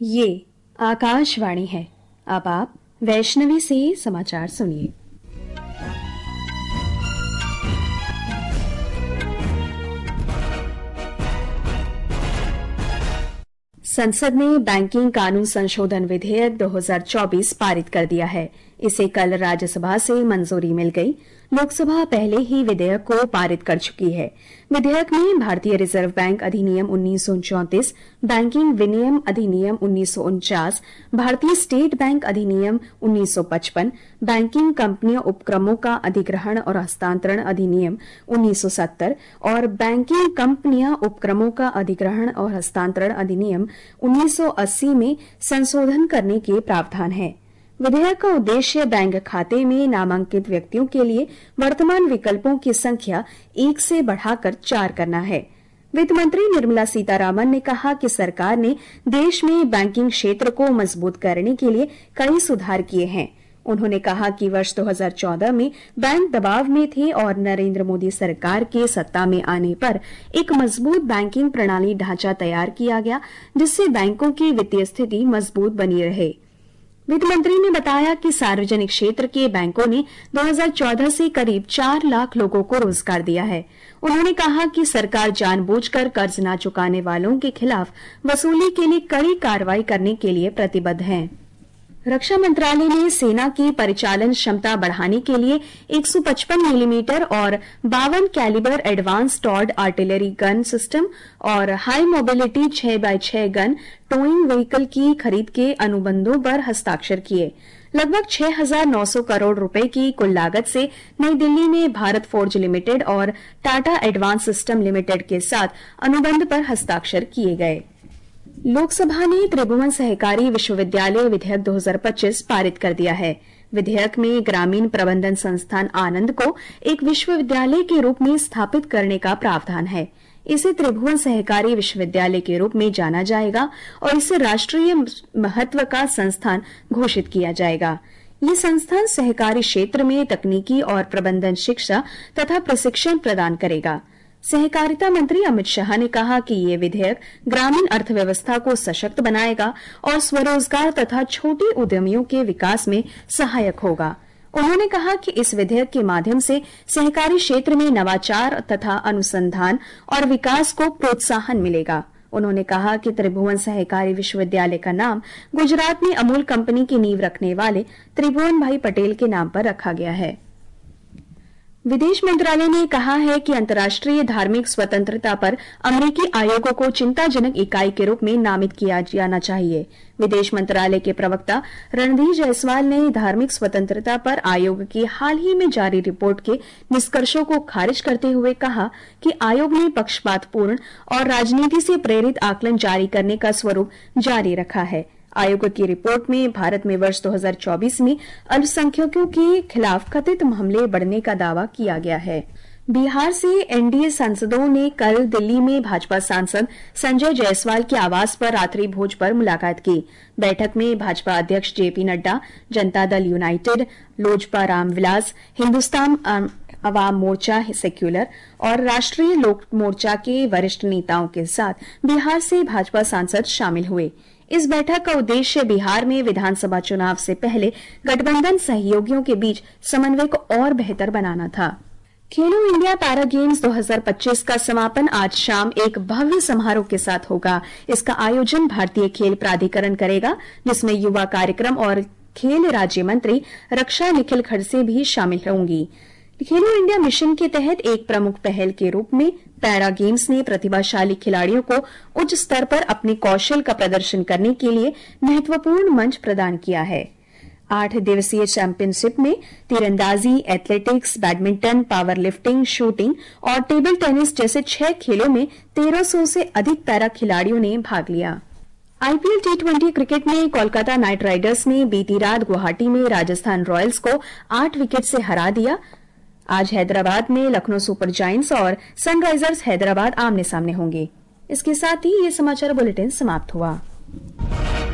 ये आकाशवाणी है। अब आप वैष्णवी से समाचार सुनिए। संसद ने बैंकिंग कानून संशोधन विधेयक 2024 पारित कर दिया है। इसे कल राज्यसभा से मंजूरी मिल गई। लोकसभा पहले ही विधेयक को पारित कर चुकी है। विधेयक में भारतीय रिजर्व बैंक अधिनियम 1934, बैंकिंग विनियम अधिनियम 1949, भारतीय स्टेट बैंक अधिनियम 1955, बैंकिंग कंपनियों उपक्रमों का अधिग्रहण और हस्तांतरण अधिनियम 1970 और बैंकिंग कंपनियां उपक्रमों का अधिग्रहण और हस्तांतरण अधिनियम 1980 में संशोधन करने के प्रावधान है। विधेयक का उद्देश्य बैंक खाते में नामांकित व्यक्तियों के लिए वर्तमान विकल्पों की संख्या 1 से बढ़ाकर 4 करना है। वित्त मंत्री निर्मला सीतारामन ने कहा कि सरकार ने देश में बैंकिंग क्षेत्र को मजबूत करने के लिए कई सुधार किए हैं। उन्होंने कहा कि वर्ष 2014 में बैंक दबाव में थे और नरेंद्र मोदी सरकार के सत्ता में आने पर एक मजबूत बैंकिंग प्रणाली ढांचा तैयार किया गया, जिससे बैंकों की वित्तीय स्थिति मजबूत बनी रहे। वित्त मंत्री ने बताया कि सार्वजनिक क्षेत्र के बैंकों ने 2014 से करीब 4 लाख लोगों को रोजगार दिया है। उन्होंने कहा कि सरकार जानबूझकर कर्ज न चुकाने वालों के खिलाफ वसूली के लिए कड़ी कार्रवाई करने के लिए प्रतिबद्ध है। रक्षा मंत्रालय ने सेना की परिचालन क्षमता बढ़ाने के लिए 155 मिलीमीटर और 52 कैलिबर एडवांस टॉर्ड आर्टिलरी गन सिस्टम और high mobility 6x6 gun towing vehicle की खरीद के अनुबंधों पर हस्ताक्षर किए। लगभग 6,900 करोड़ रुपए की कुल लागत से नई दिल्ली में भारत फोर्ज लिमिटेड और टाटा एडवांस सिस्टम लिमिटेड के साथ अनुबंध पर हस्ताक्षर किए गए। लोकसभा ने त्रिभुवन सहकारी विश्वविद्यालय विधेयक 2025 पारित कर दिया है। विधेयक में ग्रामीण प्रबंधन संस्थान आनंद को एक विश्वविद्यालय के रूप में स्थापित करने का प्रावधान है। इसे त्रिभुवन सहकारी विश्वविद्यालय के रूप में जाना जाएगा और इसे राष्ट्रीय महत्व का संस्थान घोषित किया जाएगा। ये संस्थान सहकारी क्षेत्र में तकनीकी और प्रबंधन शिक्षा तथा प्रशिक्षण प्रदान करेगा। सहकारिता मंत्री अमित शाह ने कहा कि ये विधेयक ग्रामीण अर्थव्यवस्था को सशक्त बनाएगा और स्वरोजगार तथा छोटे उद्यमियों के विकास में सहायक होगा। उन्होंने कहा कि इस विधेयक के माध्यम से सहकारी क्षेत्र में नवाचार तथा अनुसंधान और विकास को प्रोत्साहन मिलेगा। उन्होंने कहा कि त्रिभुवन सहकारी विश्वविद्यालय का नाम गुजरात में अमूल कंपनी की नींव रखने वाले त्रिभुवन भाई पटेल के नाम पर रखा गया है। विदेश मंत्रालय ने कहा है कि अंतर्राष्ट्रीय धार्मिक स्वतंत्रता पर अमेरिकी आयोगों को चिंताजनक इकाई के रूप में नामित किया जाना चाहिए। विदेश मंत्रालय के प्रवक्ता रणधीर जायसवाल ने धार्मिक स्वतंत्रता पर आयोग की हाल ही में जारी रिपोर्ट के निष्कर्षों को खारिज करते हुए कहा कि आयोग ने पक्षपातपूर्ण और राजनीति से प्रेरित आकलन जारी करने का स्वरूप जारी रखा है। आयोग की रिपोर्ट में भारत में वर्ष 2024 में अल्पसंख्यकों के खिलाफ कथित हमले बढ़ने का दावा किया गया है। बिहार से एनडीए सांसदों ने कल दिल्ली में भाजपा सांसद संजय जायसवाल के आवास पर रात्रि भोज पर मुलाकात की। बैठक में भाजपा अध्यक्ष JP Nadda, Janata Dal United, Lojpa Ramvilas, Hindustan Awam Morcha secular और राष्ट्रीय लोक मोर्चा के वरिष्ठ नेताओं के साथ बिहार से भाजपा सांसद शामिल हुए। इस बैठक का उद्देश्य बिहार में विधानसभा चुनाव से पहले गठबंधन सहयोगियों के बीच समन्वय को और बेहतर बनाना था। खेलो इंडिया पैरा गेम्स 2025 का समापन आज शाम एक भव्य समारोह के साथ होगा। इसका आयोजन भारतीय खेल प्राधिकरण करेगा, जिसमें युवा कार्यक्रम और खेल राज्य मंत्री रक्षा निखिल खड़से भी शामिल होंगी। खेलो इंडिया मिशन के तहत एक प्रमुख पहल के रूप में पैरा गेम्स ने प्रतिभाशाली खिलाड़ियों को उच्च स्तर पर अपने कौशल का प्रदर्शन करने के लिए महत्वपूर्ण मंच प्रदान किया है। 8 दिवसीय चैंपियनशिप में तीरंदाजी, athletics, badminton, power lifting, shooting और टेबल टेनिस जैसे 6 खेलों में 1300 से अधिक पैरा खिलाड़ियों ने भाग लिया। आईपीएल T20 क्रिकेट में कोलकाता नाइट राइडर्स ने बीती रात गुवाहाटी में राजस्थान रॉयल्स को 8 विकेट से हरा दिया। आज हैदराबाद में लखनऊ सुपर जायंट्स और सनराइजर्स हैदराबाद आमने सामने होंगे। इसके साथ ही ये समाचार बुलेटिन समाप्त हुआ।